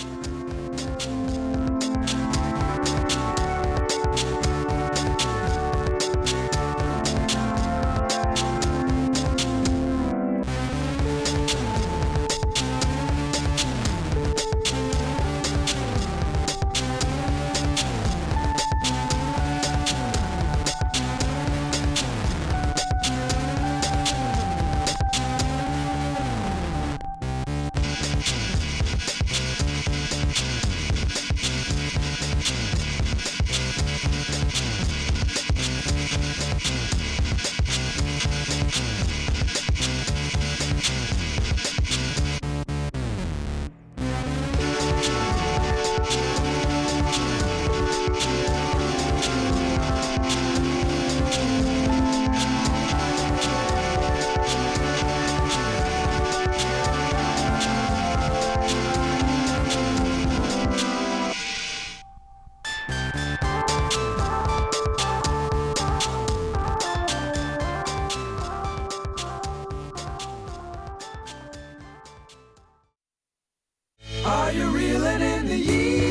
Are you reeling in the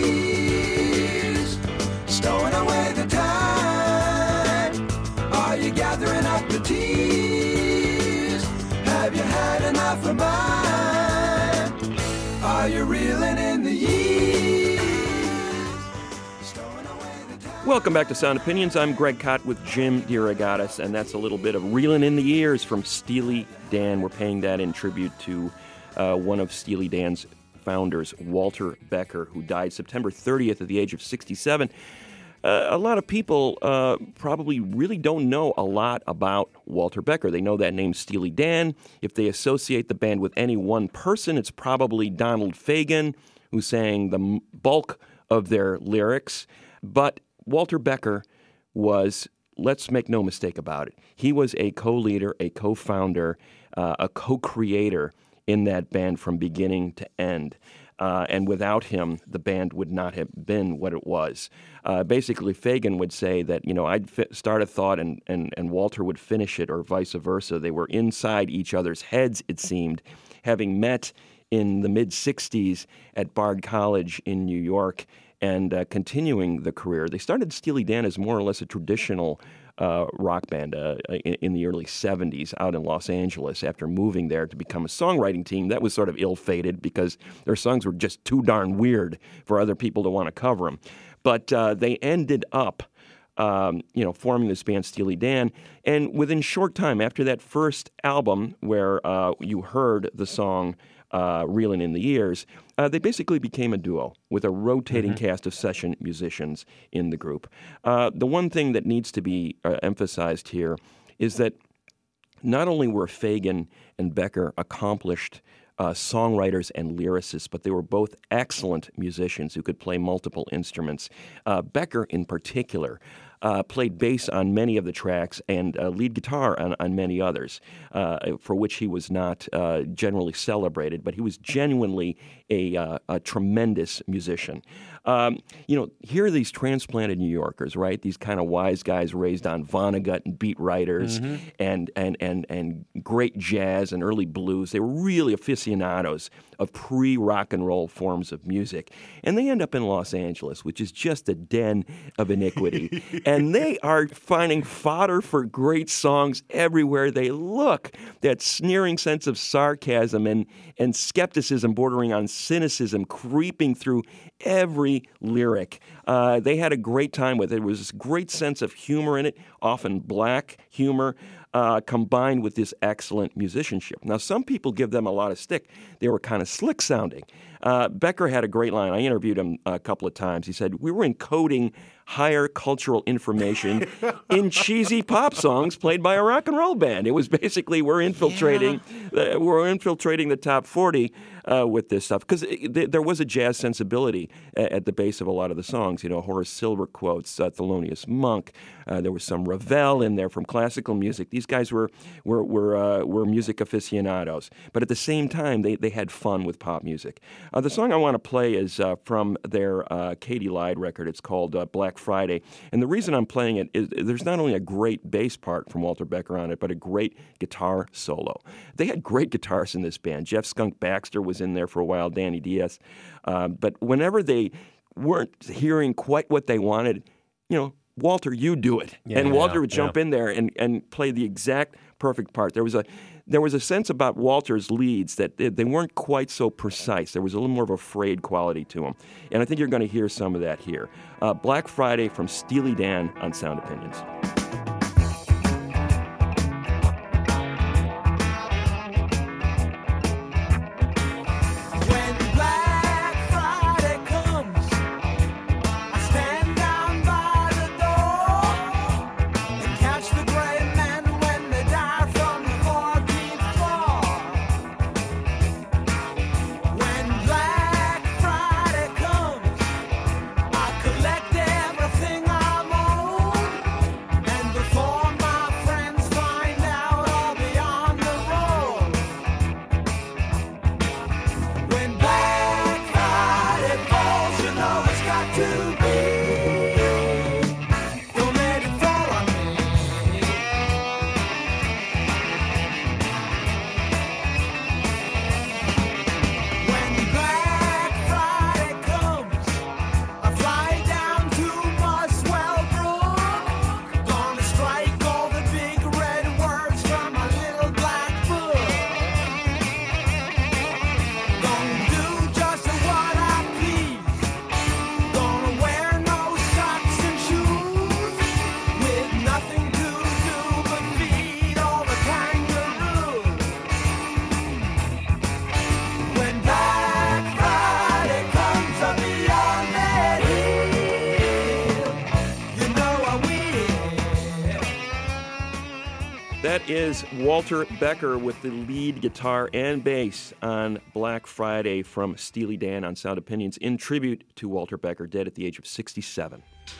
years? Stowing away the time? Are you gathering up the tears? Have you had enough of mine? Are you reeling in the years? Stowing away the time? Welcome back to Sound Opinions. I'm Greg Kot with Jim DeRogatis, and that's a little bit of Reelin' in the Years from Steely Dan. We're paying that in tribute to uh, one of Steely Dan's founders, Walter Becker, who died September thirtieth at the age of sixty-seven. Uh, a lot of people uh, probably really don't know a lot about Walter Becker. They know that name Steely Dan. If they associate the band with any one person, it's probably Donald Fagen, who sang the bulk of their lyrics. But Walter Becker was, let's make no mistake about it, he was a co-leader, a co-founder, uh, a co-creator in that band from beginning to end. Uh, and without him, the band would not have been what it was. Uh, basically, Fagen would say that, you know, I'd fi- start a thought and, and, and Walter would finish it, or vice versa. They were inside each other's heads, it seemed, having met in the mid-sixties at Bard College in New York and uh, continuing the career. They started Steely Dan as more or less a traditional Uh, rock band uh, in, in the early seventies out in Los Angeles after moving there to become a songwriting team. That was sort of ill-fated because their songs were just too darn weird for other people to want to cover them. But uh, they ended up, um, you know, forming this band Steely Dan. And within short time, after that first album where uh, you heard the song uh, Reelin' in the Years, uh, they basically became a duo with a rotating mm-hmm. cast of session musicians in the group. Uh, the one thing that needs to be uh, emphasized here is that not only were Fagen and Becker accomplished Uh, songwriters and lyricists, but they were both excellent musicians who could play multiple instruments. Uh, Becker, in particular, uh, played bass on many of the tracks and uh, lead guitar on, on many others, uh, for which he was not uh, generally celebrated, but he was genuinely a, uh, a tremendous musician. Um, you know, here are these transplanted New Yorkers, right? These kind of wise guys raised on Vonnegut and beat writers mm-hmm. and, and, and, and great jazz and early blues. They were really aficionados of pre-rock and roll forms of music. And they end up in Los Angeles, which is just a den of iniquity. And they are finding fodder for great songs everywhere they look. That sneering sense of sarcasm and, and skepticism bordering on cynicism creeping through every lyric. Uh, they had a great time with it. There was this great sense of humor in it, often black humor, uh, combined with this excellent musicianship. Now, some people give them a lot of stick. They were kind of slick sounding. Uh, Becker had a great line. I interviewed him a couple of times. He said, we were encoding higher cultural information in cheesy pop songs played by a rock and roll band. It was basically we're infiltrating, yeah. uh, we're infiltrating the top forty uh, with this stuff because th- there was a jazz sensibility at, at the base of a lot of the songs. You know, Horace Silver quotes, uh, Thelonious Monk. Uh, there was some Ravel in there from classical music. These guys were were were, uh, were music aficionados, but at the same time they they had fun with pop music. Uh, the song I want to play is uh, from their uh, Katy Lied record. It's called uh, Black Friday. And the reason I'm playing it is there's not only a great bass part from Walter Becker on it, but a great guitar solo. They had great guitarists in this band. Jeff Skunk Baxter was in there for a while, Danny Diaz. Uh, but whenever they weren't hearing quite what they wanted, you know, Walter, you do it. Yeah, and Walter yeah, would jump yeah. in there and, and play the exact perfect part. There was a there was a sense about Walter's leads that they, they weren't quite so precise. There was a little more of a frayed quality to them. And I think you're going to hear some of that here. Uh, Black Friday from Steely Dan on Sound Opinions. That is Walter Becker with the lead guitar and bass on Black Friday from Steely Dan on Sound Opinions in tribute to Walter Becker, dead at the age of sixty-seven.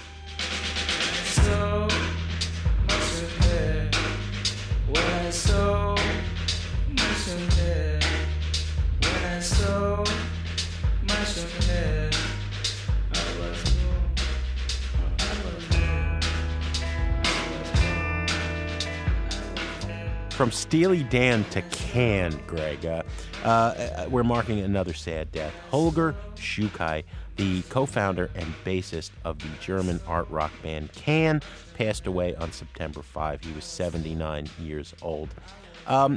So much ahead, when I so much ahead, when I so much ahead, I was wrong, I was wrong. From Steely Dan to Can, Greg, uh, uh, we're marking another sad death. Holger Schukai, the co-founder and bassist of the German art rock band Can, passed away on September fifth. He was seventy-nine years old. Um,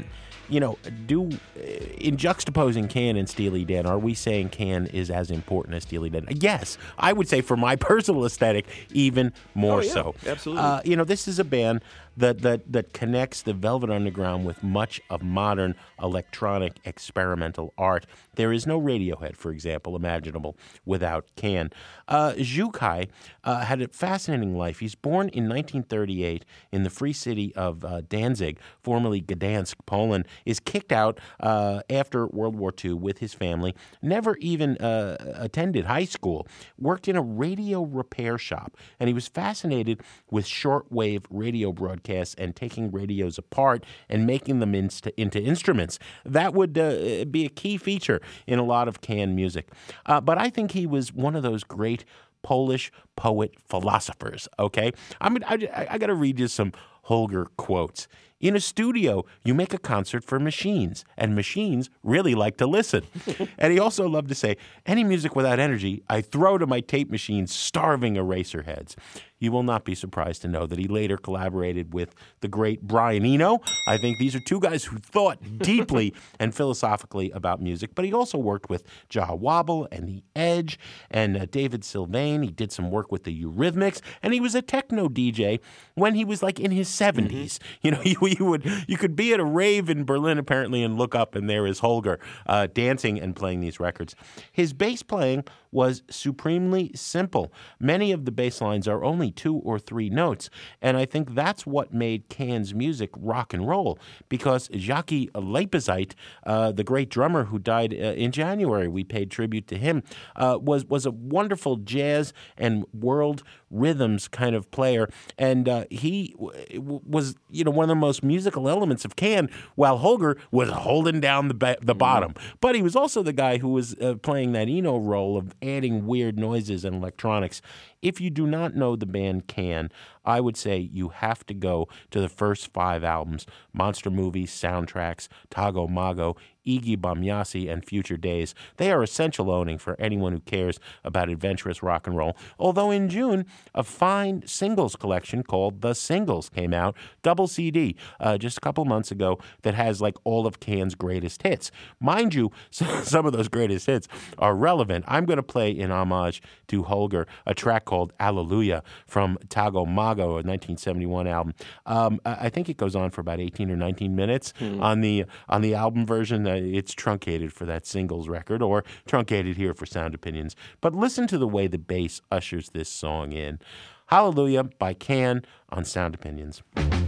you know, do in juxtaposing Can and Steely Dan, are we saying Can is as important as Steely Dan? Yes, I would say for my personal aesthetic, even more Oh, yeah, so. absolutely. Uh, you know, this is a band that, that that connects the Velvet Underground with much of modern electronic experimental art. There is no Radiohead, for example, imaginable without Can. Uh, Żukai uh, had a fascinating life. He's born in nineteen thirty-eight in the free city of uh, Danzig, formerly Gdansk, Poland, is kicked out uh, after World War Two with his family, never even uh, attended high school, worked in a radio repair shop, and he was fascinated with shortwave radio broadcasts and taking radios apart and making them inst- into instruments. That would uh, be a key feature in a lot of Can music. Uh, but I think he was one of those great Polish poet philosophers, okay? I mean, I, I got to read you some Holger quotes. In a studio, you make a concert for machines, and machines really like to listen. And he also loved to say, any music without energy, I throw to my tape machines, starving eraser heads. You will not be surprised to know that he later collaborated with the great Brian Eno. I think these are two guys who thought deeply and philosophically about music, but he also worked with Jah Wobble and The Edge and uh, David Sylvain. He did some work with the Eurythmics, and he was a techno D J when he was like in his seventies. Mm-hmm. You know, you, you would you could be at a rave in Berlin apparently and look up and there is Holger uh, dancing and playing these records. His bass playing was supremely simple. Many of the bass lines are only two or three notes, and I think that's what made Can's music rock and roll, because Jackie Leipzigt, uh, the great drummer who died uh, in January, we paid tribute to him, uh, was, was a wonderful jazz and world rhythms kind of player, and uh, he w- was, you know, one of the most musical elements of Can, while Holger was holding down the ba- the mm-hmm. bottom. But he was also the guy who was uh, playing that Eno role of adding weird noises and electronics. If you do not know the band Can, I would say you have to go to the first five albums, Monster Movies, Soundtracks, Tago Mago, Iggy Bamyasi, and Future Days. They are essential owning for anyone who cares about adventurous rock and roll. Although in June, a fine singles collection called The Singles came out, double C D, uh, just a couple months ago, that has like all of Can's greatest hits. Mind you, some of those greatest hits are relevant. I'm going to play in homage to Holger a track called Alleluia from Tago Mago, a nineteen seventy-one album. Um, I think it goes on for about eighteen or nineteen minutes hmm. on the on the album version. Uh, it's truncated for that singles record, or truncated here for Sound Opinions. But listen to the way the bass ushers this song in. Hallelujah by Can on Sound Opinions.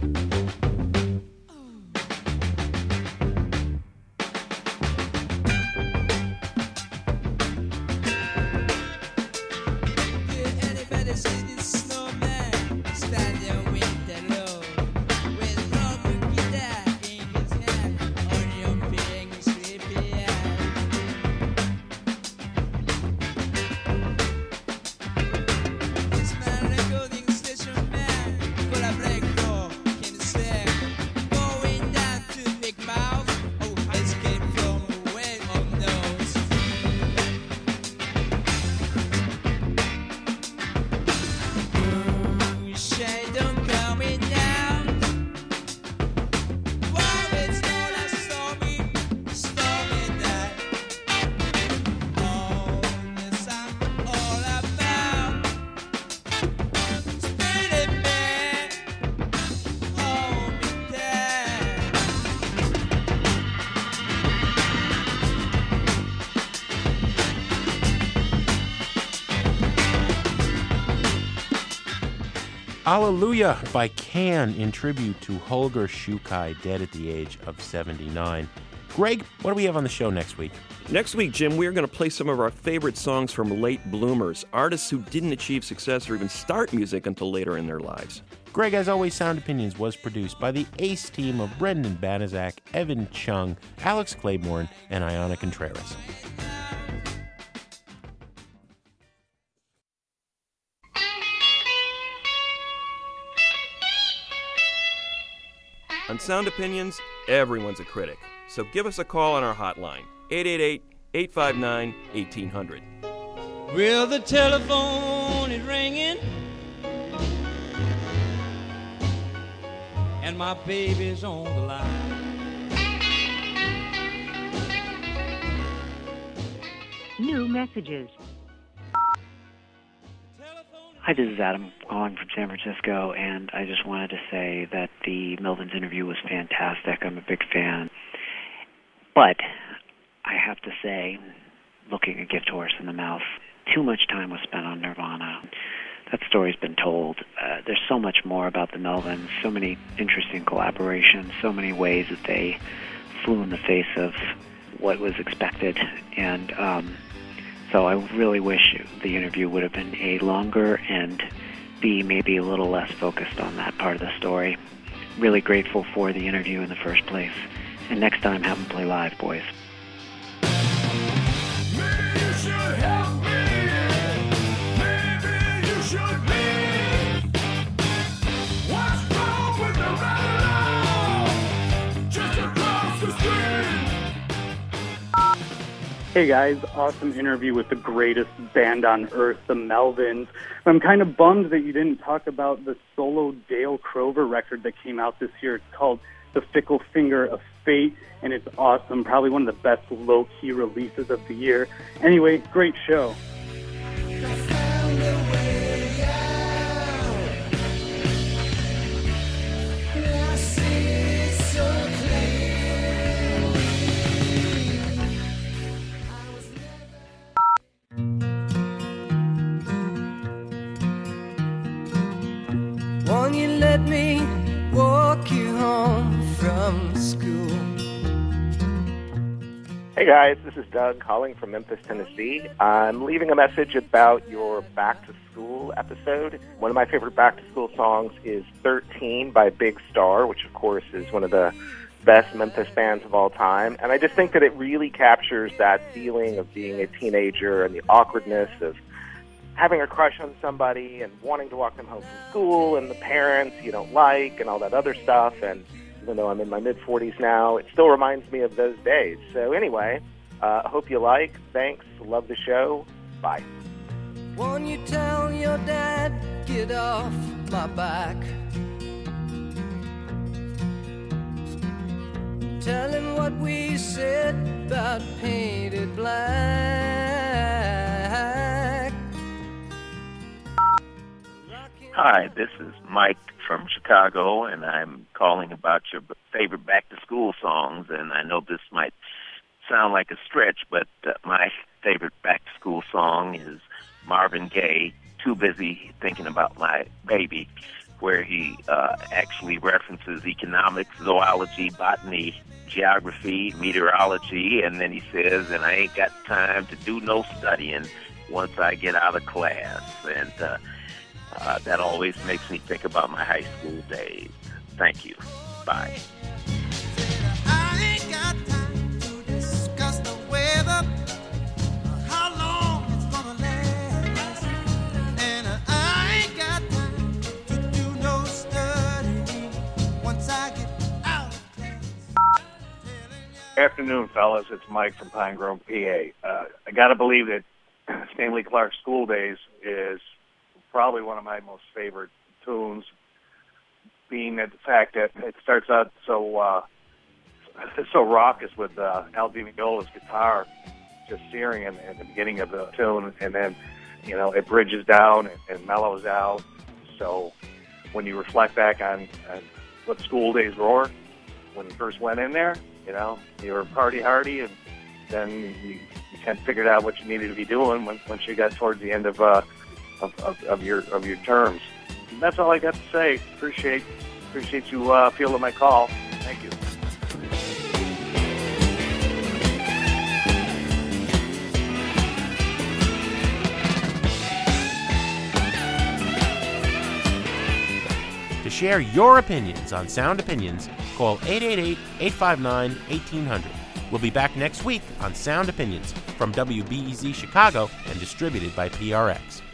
Hallelujah by Can in tribute to Holger Żukai, dead at the age of seventy-nine. Greg, what do we have on the show next week? Next week, Jim, we're going to play some of our favorite songs from late bloomers, artists who didn't achieve success or even start music until later in their lives. Greg, as always, Sound Opinions was produced by the ACE team of Brendan Banaszak, Evan Chung, Alex Claiborne, and Ayana Contreras. On Sound Opinions, everyone's a critic. So give us a call on our hotline, eight eight eight, eight five nine, one eight zero zero. Well, the telephone is ringing, and my baby's on the line. New messages. Hi, this is Adam calling from San Francisco, and I just wanted to say that the Melvins interview was fantastic. I'm a big fan. But I have to say, looking a gift horse in the mouth, too much time was spent on Nirvana. That story's been told. Uh, there's so much more about the Melvins, so many interesting collaborations, so many ways that they flew in the face of what was expected. And um, so I really wish the interview would have been A, longer, and B, maybe a little less focused on that part of the story. Really grateful for the interview in the first place. And next time, have them play live, boys. Maybe you should help me. Maybe you should leave. What's wrong with the radio? Just across the street. Hey guys, awesome interview with the greatest band on earth, the Melvins. I'm kind of bummed that you didn't talk about the solo Dale Crover record that came out this year. It's called The Fickle Finger of Fate, and it's awesome. Probably one of the best low-key releases of the year. Anyway, great show. Won't you let me walk you home from school? Hey guys, this is Doug calling from Memphis, Tennessee. I'm leaving a message about your Back to School episode. One of my favorite Back to School songs is thirteen by Big Star, which of course is one of the best Memphis bands of all time. And I just think that it really captures that feeling of being a teenager and the awkwardness of having a crush on somebody and wanting to walk them home from school and the parents you don't like and all that other stuff. And even though I'm in my mid-forties now, it still reminds me of those days. So anyway, I uh, hope you like. Thanks. Love the show. Bye. Won't you tell your dad, get off my back? Tell him what we said about painted black. Hi, this is Mike from Chicago, and I'm calling about your favorite back-to-school songs. And I know this might sound like a stretch, but uh, my favorite back-to-school song is Marvin Gaye, Too Busy Thinking About My Baby, where he uh, actually references economics, zoology, botany, geography, meteorology, and then he says, and I ain't got time to do no studying once I get out of class. And uh, uh, that always makes me think about my high school days. Thank you. Bye. I ain't got time to discuss the weather, how long it's gonna last, and I ain't got time to do no studying once I get out of class. Afternoon, fellas. It's Mike from Pine Grove, P A. Uh, I got to believe that Stanley Clarke's School Days is probably one of my most favorite tunes, being that the fact that it starts out so uh, so raucous with uh, Al Di Meola's guitar just searing in, in the beginning of the tune, and then, you know, it bridges down and, and mellows out. So when you reflect back on, on what School Days were when you first went in there, you know, you were party hardy, and then you, you kind of figured out what you needed to be doing when, once you got towards the end of, uh, of, of, of your of your terms. And that's all I got to say. Appreciate appreciate you uh, fielding my call. Thank you. To share your opinions on Sound Opinions, call eight eight eight, eight five nine, one eight zero zero. We'll be back next week on Sound Opinions from W B E Z Chicago and distributed by P R X.